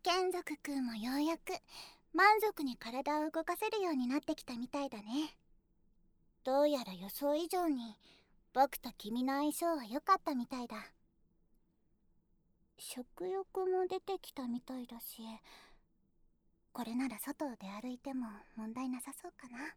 眷属くんもようやく満足に体を動かせるようになってきたみたいだね。どうやら予想以上に僕と君の相性は良かったみたいだ。食欲も出てきたみたいだし、これなら外を出歩いても問題なさそうかな。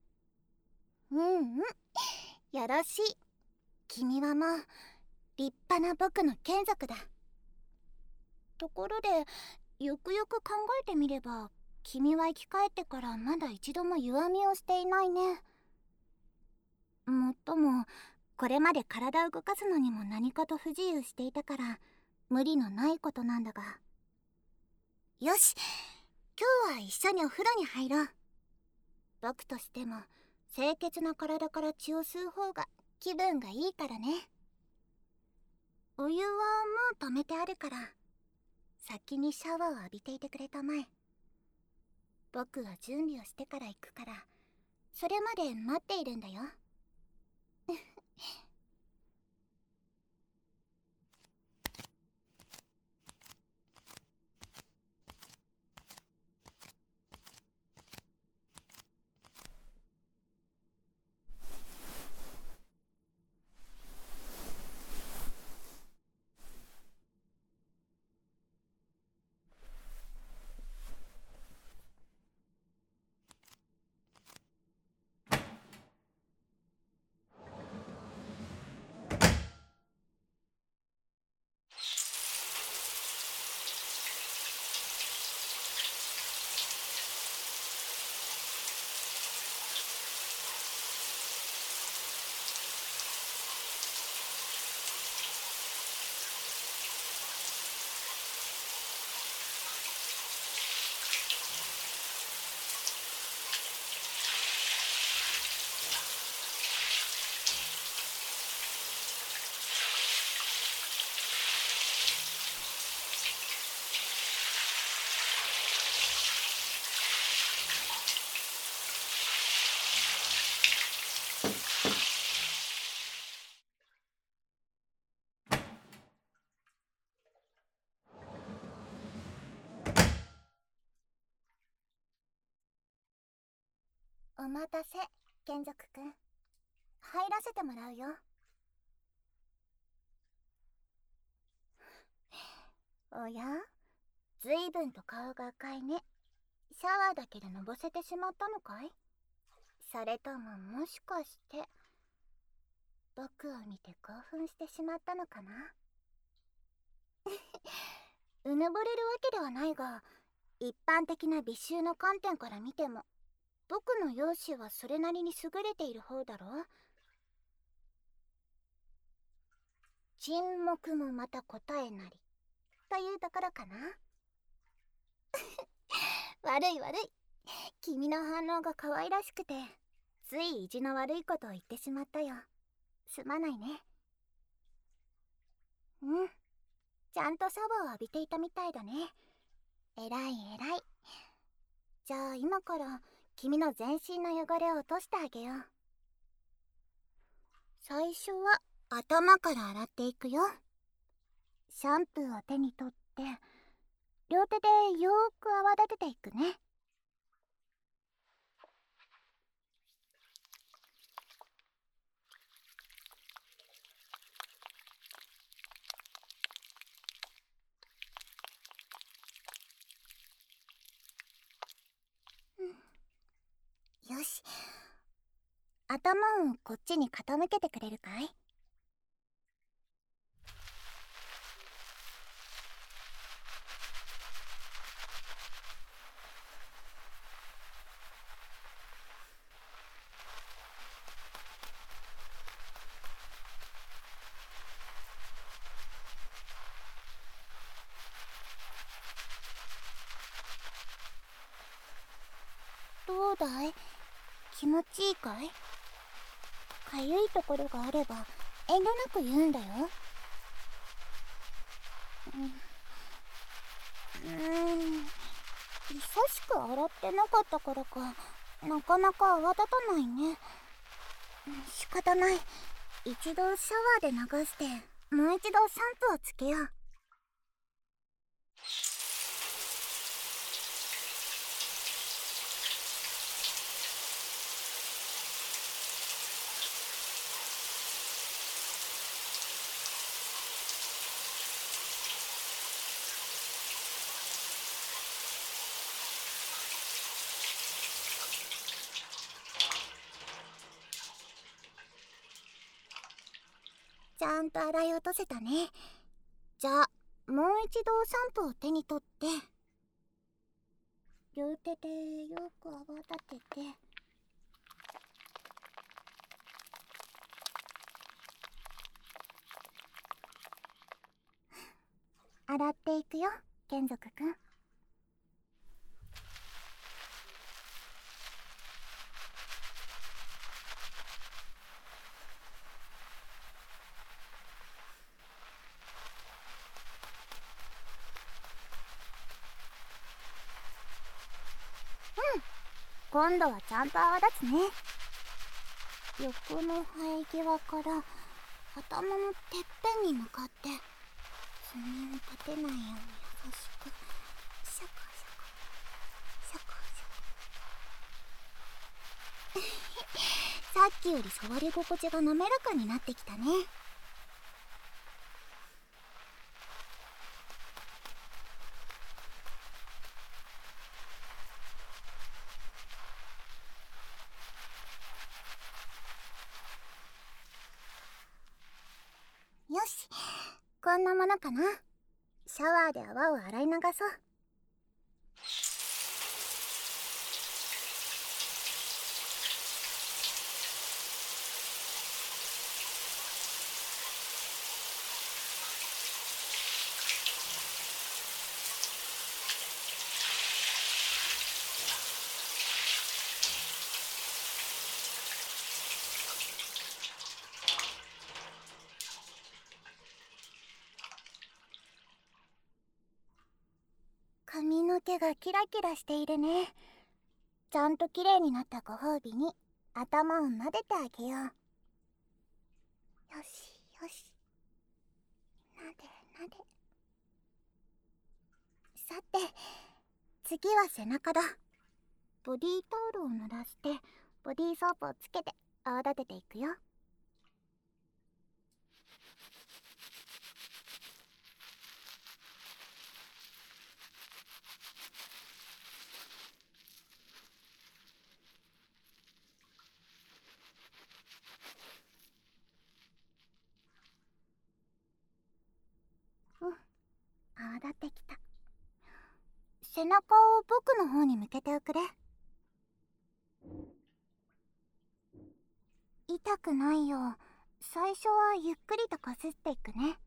よろしい。君はもう立派な僕の眷属だ。ところでよくよく考えてみれば、君は生き返ってからまだ一度も弱みをしていないね。もっともこれまで体を動かすのにも何かと不自由していたから無理のないことなんだが。よし、今日は一緒にお風呂に入ろう。僕としても清潔な体から血を吸う方が気分がいいからね。お湯はもう溜めてあるから先にシャワーを浴びていてくれたまえ。僕は準備をしてから行くから、それまで待っているんだよ。お待たせ、眷属くん。入らせてもらうよ。おや、ずいぶんと顔が赤いね。シャワーだけでのぼせてしまったのかい？それとももしかして僕を見て興奮してしまったのかな？うぬぼれるわけではないが、一般的な美醜の観点から見ても僕の容姿はそれなりに優れている方だろ。沈黙もまた答えなりというところかな。悪い悪い、君の反応が可愛らしくてつい意地の悪いことを言ってしまったよ。すまないね。ちゃんとシャワーを浴びていたみたいだね。えらいえらい。じゃあ今から君の全身の汚れを落としてあげよう。最初は頭から洗っていくよ。シャンプーを手に取って両手でよーく泡立てていくね。よし、頭をこっちに傾けてくれるかい？どうだい？気持ちいいかい？かゆいところがあれば遠慮なく言うんだよ。久しく洗ってなかったからか、なかなか泡立たないね。仕方ない。一度シャワーで流してもう一度シャンプーをつけよう。 ちゃんと洗い落とせたね。じゃあもう一度シャンプーを手に取って、両手でよく泡立てて、洗っていくよ、眷属くん。今度はちゃんと泡立つね。横の生え際から頭のてっぺんに向かって爪を立てないように優しくシャカシャカシャカシャカさっきより触り心地が滑らかになってきたね。よし、こんなものかな。シャワーで泡を洗い流そう。髪の毛がキラキラしているね。ちゃんと綺麗になったご褒美に頭を撫でてあげよう。よしよし、撫で撫で。さて次は背中だ。ボディータオルを濡らしてボディーソープをつけて泡立てていくよ。泡立ってきた。背中を僕の方に向けておくれ。痛くないよう最初はゆっくりとこすっていくね。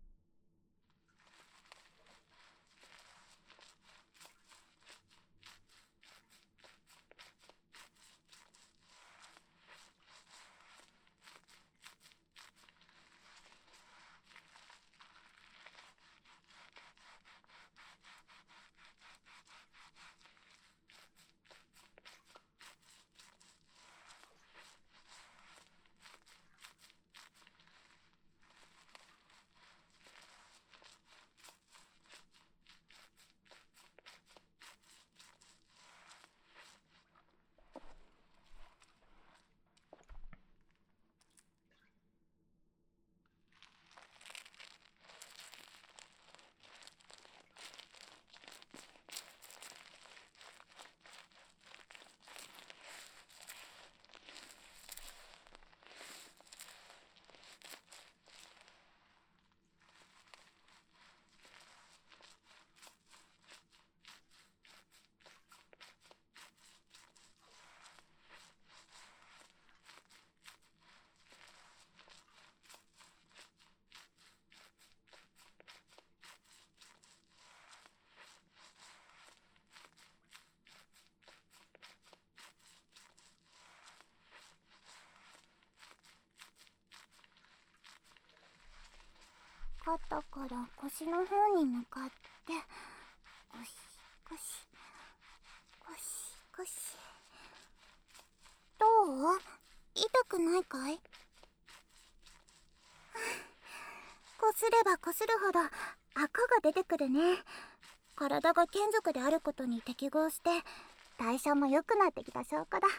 肩から腰の方に向かってゴシゴシゴシゴシ。どう？痛くないかい？こすればこするほど赤が出てくるね。体が眷属であることに適合して代謝も良くなってきた証拠だ。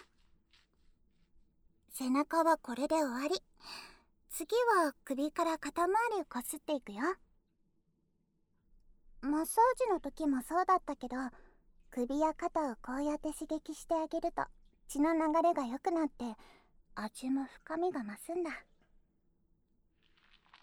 背中はこれで終わり。次は首から肩周りをこすっていくよ。マッサージの時もそうだったけど、首や肩をこうやって刺激してあげると血の流れが良くなって味も深みが増すんだ。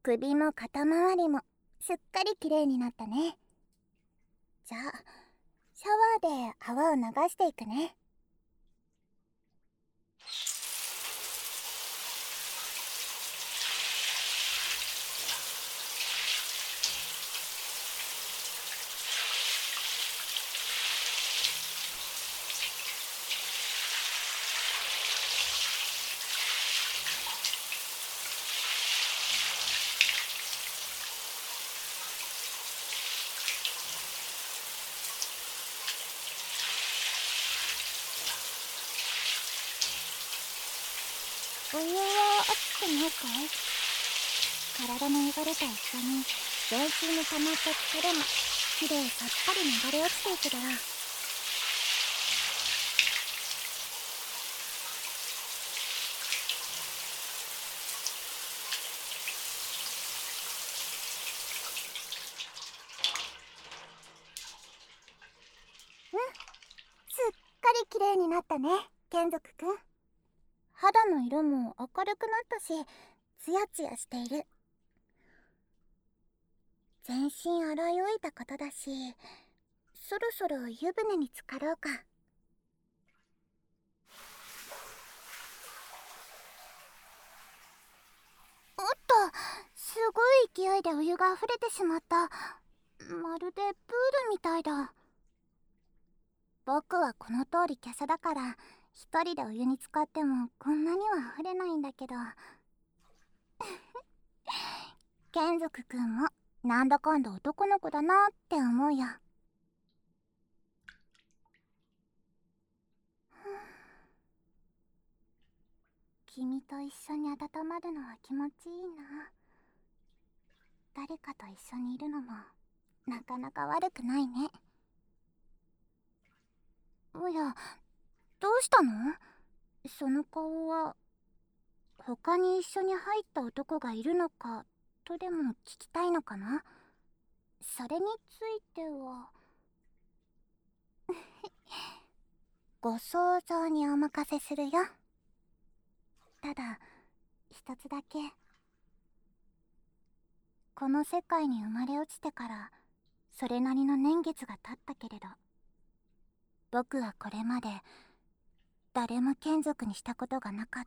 首も肩周りもすっかりきれいになったね。じゃあシャワーで泡を流していくね。お湯は熱くないかい？体の汚れと一緒に全身に溜まった疲れもきれいさっぱり流れ落ちていくだろう。すっかりきれいになったね、眷属くん。肌の色も明るくなったし、ツヤツヤしている。全身洗い終えたことだし、そろそろ湯船に浸かろうか。おっと、すごい勢いでお湯が溢れてしまった。まるでプールみたいだ。僕はこの通り華奢だから、一人でお湯に浸かってもこんなには溢れないんだけど。眷属くんもなんだかんだ男の子だなって思うよ。君と一緒に温まるのは気持ちいいな。誰かと一緒にいるのもなかなか悪くないね。おや、どうしたの？その顔は。他に一緒に入った男がいるのかとでも聞きたいのかな？それについてはご想像にお任せするよ。ただ一つだけ、この世界に生まれ落ちてからそれなりの年月が経ったけれど、僕はこれまで誰も眷属にしたことがなかった。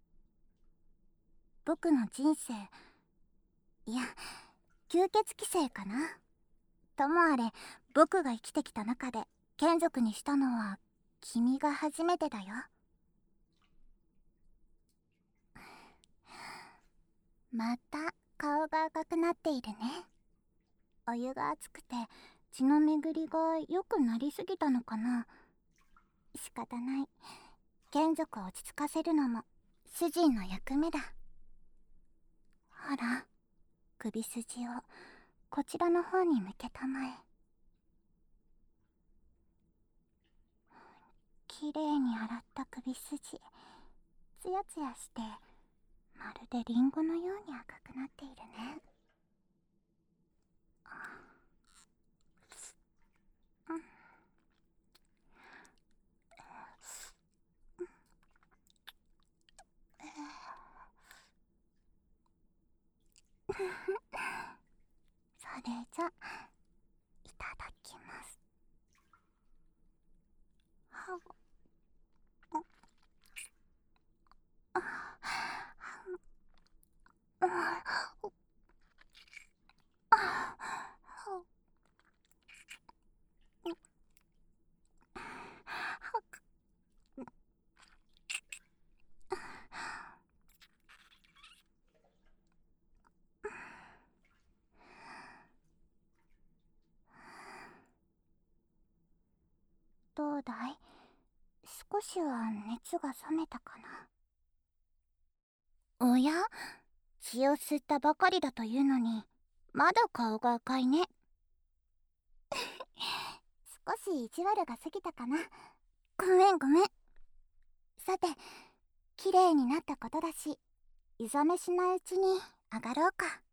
僕の人生、いや吸血鬼生かな。ともあれ僕が生きてきた中で眷属にしたのは君が初めてだよ。また顔が赤くなっているね。お湯が熱くて血の巡りが良くなりすぎたのかな。仕方ない。眷属を落ち着かせるのも主人の役目だ。ほら、首筋をこちらの方に向けたまえ。きれいに洗った首筋、ツヤツヤしてまるでリンゴのように赤くなっているね。それじゃいただきます。はどうだい？少しは熱が冷めたかな。おや？血を吸ったばかりだというのにまだ顔が赤いね。少し意地悪が過ぎたかな。ごめんごめん。さて、綺麗になったことだし、湯冷めしないうちに上がろうか。